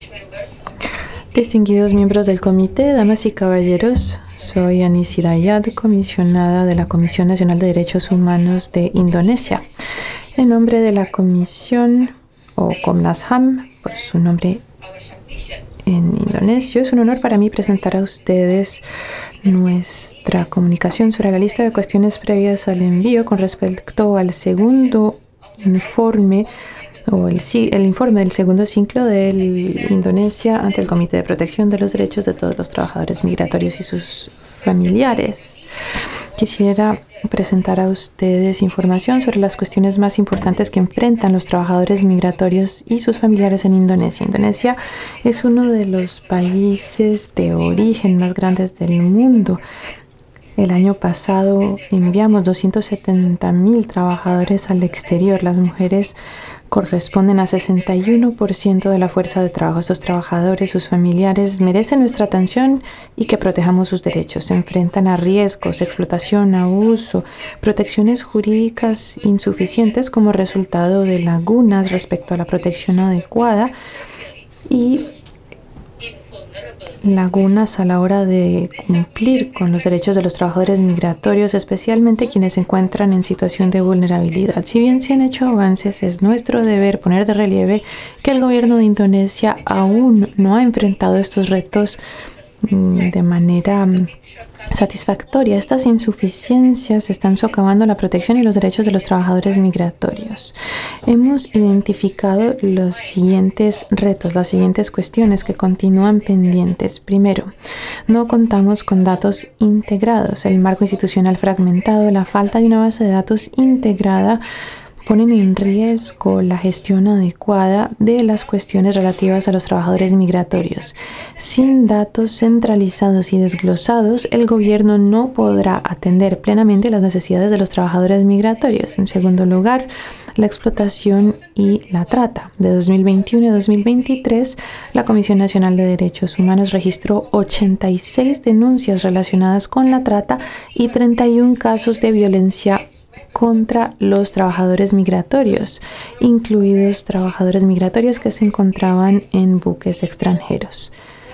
Distinguidos miembros del comité, damas y caballeros, soy Anis Hidayat, comisionada de la Comisión Nacional de Derechos Humanos de Indonesia. En nombre de la Comisión, o Komnas HAM, por su nombre en indonesio, es un honor para mí presentar a ustedes nuestra comunicación sobre la lista de cuestiones previas al envío con respecto al segundo informe o el informe del segundo ciclo de Indonesia ante el Comité de Protección de los Derechos de todos los trabajadores migratorios y sus familiares. Quisiera presentar a ustedes información sobre las cuestiones más importantes que enfrentan los trabajadores migratorios y sus familiares en Indonesia. Indonesia es uno de los países de origen más grandes del mundo. El año pasado enviamos 270,000 trabajadores al exterior. Las mujeres corresponden a 61% de la fuerza de trabajo. Esos trabajadores, sus familiares, merecen nuestra atención y que protejamos sus derechos. Se enfrentan a riesgos, explotación, abuso, protecciones jurídicas insuficientes como resultado de lagunas respecto a la protección adecuada y lagunas a la hora de cumplir con los derechos de los trabajadores migratorios, especialmente quienes se encuentran en situación de vulnerabilidad. Si bien se han hecho avances, es nuestro deber poner de relieve que el gobierno de Indonesia aún no ha enfrentado estos retos de manera satisfactoria. Estas insuficiencias están socavando la protección y los derechos de los trabajadores migratorios. Hemos identificado los siguientes retos, las siguientes cuestiones que continúan pendientes. Primero, no contamos con datos integrados. El marco institucional fragmentado, la falta de una base de datos integrada ponen en riesgo la gestión adecuada de las cuestiones relativas a los trabajadores migratorios. Sin datos centralizados y desglosados, el gobierno no podrá atender plenamente las necesidades de los trabajadores migratorios. En segundo lugar, la explotación y la trata. De 2021 a 2023, la Comisión Nacional de Derechos Humanos registró 86 denuncias relacionadas con la trata y 31 casos de violencia contra los trabajadores migratorios, incluidos trabajadores migratorios que se encontraban en buques extranjeros.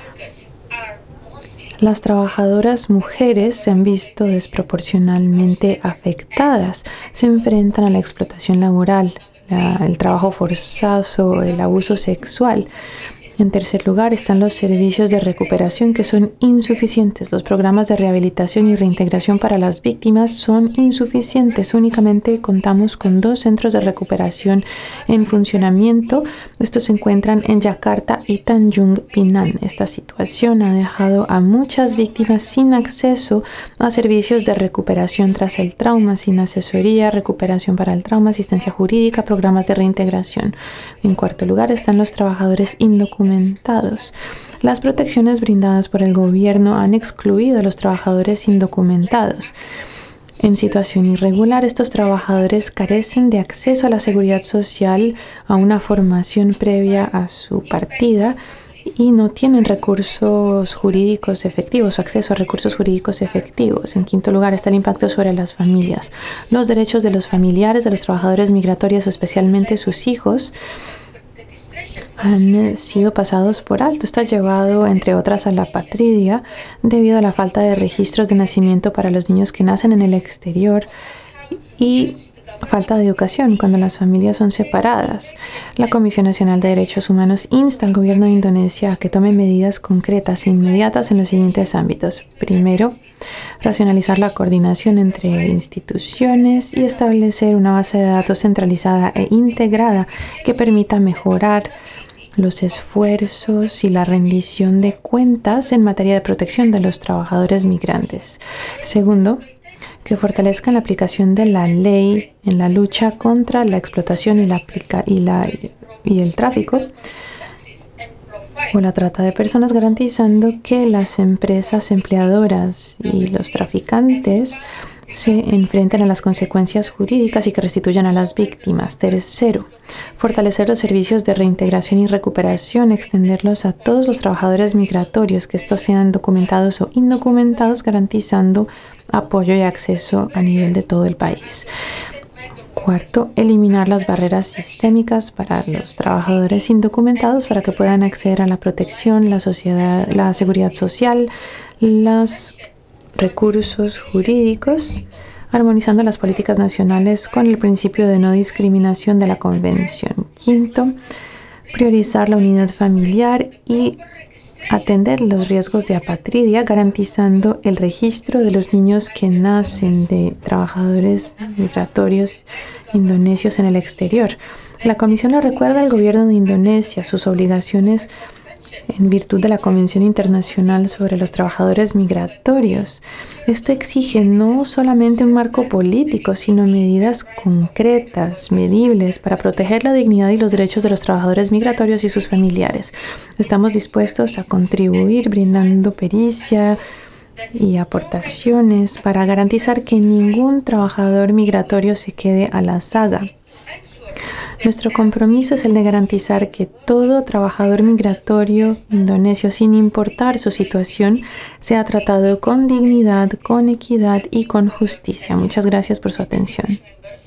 Las trabajadoras mujeres se han visto desproporcionalmente afectadas, se enfrentan a la explotación laboral, el trabajo forzoso, el abuso sexual. En tercer lugar están los servicios de recuperación que son insuficientes. Los programas de rehabilitación y reintegración para las víctimas son insuficientes. Únicamente contamos con 2 centros de recuperación en funcionamiento. Estos se encuentran en Yakarta y Tanjung Pinang. Esta situación ha dejado a muchas víctimas sin acceso a servicios de recuperación tras el trauma, sin asesoría, recuperación para el trauma, asistencia jurídica, programas de reintegración. En cuarto lugar están los trabajadores indocumentados. Las protecciones brindadas por el gobierno han excluido a los trabajadores indocumentados. En situación irregular, estos trabajadores carecen de acceso a la seguridad social, a una formación previa a su partida y no tienen recursos jurídicos efectivos o acceso a recursos jurídicos efectivos. En quinto lugar está el impacto sobre las familias. Los derechos de los familiares de los trabajadores migratorios, especialmente sus hijos, han sido pasados por alto. Esto ha llevado, entre otras, a la apatridia debido a la falta de registros de nacimiento para los niños que nacen en el exterior y falta de educación cuando las familias son separadas. La Comisión Nacional de Derechos Humanos insta al gobierno de Indonesia a que tome medidas concretas e inmediatas en los siguientes ámbitos. Primero, racionalizar la coordinación entre instituciones y establecer una base de datos centralizada e integrada que permita mejorar los esfuerzos y la rendición de cuentas en materia de protección de los trabajadores migrantes. Segundo, que fortalezcan la aplicación de la ley en la lucha contra la explotación y el tráfico o la trata de personas, garantizando que las empresas empleadoras y los traficantes se enfrenten a las consecuencias jurídicas y que restituyan a las víctimas. Tercero, fortalecer los servicios de reintegración y recuperación, extenderlos a todos los trabajadores migratorios, que estos sean documentados o indocumentados, garantizando apoyo y acceso a nivel de todo el país. Cuarto, eliminar las barreras sistémicas para los trabajadores indocumentados para que puedan acceder a la protección, la seguridad social, los recursos jurídicos, armonizando las políticas nacionales con el principio de no discriminación de la Convención. Quinto, priorizar la unidad familiar y atender los riesgos de apatridia, garantizando el registro de los niños que nacen de trabajadores migratorios indonesios en el exterior. La Comisión le recuerda al gobierno de Indonesia sus obligaciones en virtud de la Convención Internacional sobre los Trabajadores Migratorios. Esto exige no solamente un marco político, sino medidas concretas, medibles, para proteger la dignidad y los derechos de los trabajadores migratorios y sus familiares. Estamos dispuestos a contribuir brindando pericia y aportaciones para garantizar que ningún trabajador migratorio se quede a la saga. Nuestro compromiso es el de garantizar que todo trabajador migratorio indonesio, sin importar su situación, sea tratado con dignidad, con equidad y con justicia. Muchas gracias por su atención.